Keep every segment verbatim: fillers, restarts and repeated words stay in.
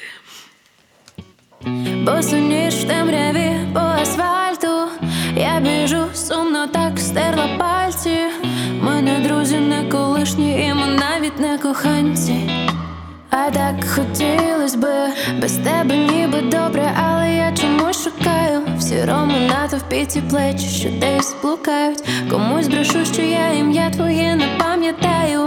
Босоніж в темряві по асфальту, я біжу, сумно так стерла пальці. Ми не друзі, не колишні, і ми навіть не коханці. А так хотілось би, без тебе ніби добре, але я чомусь шукаю в сірому натовпі ці плечі, що десь блукають. Комусь брешу, що я ім'я твоє не пам'ятаю.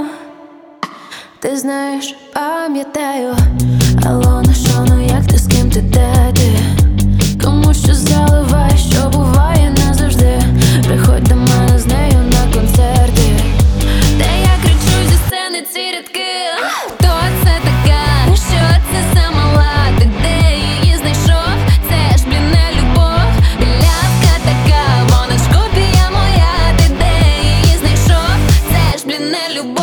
Ти знаєш, пам'ятаю. Алло, ну що, ну як ти, з ким ти, де ти? Кому що заливай, що буває назавжди. Приходь до мене з нею на концерти, де я кричу зі сцени ці рядки. Хто це така? Що це за мала? Ти де її знайшов? Це ж, блін, не любов. Білявка така, вона ж копія моя. Ти де її знайшов? Це ж, блін, не любов.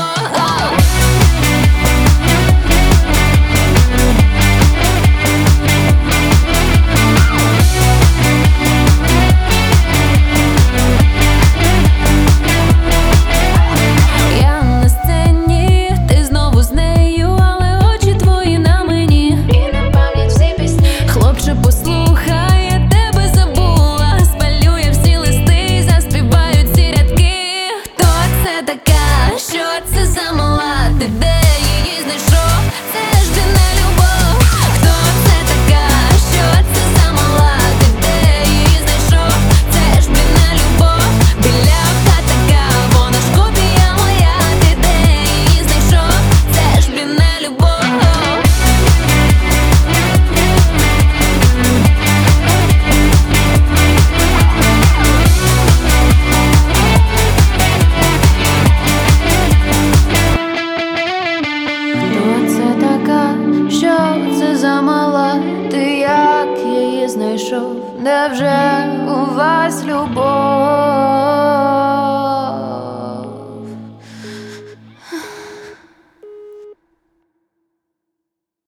Де вже у вас любов?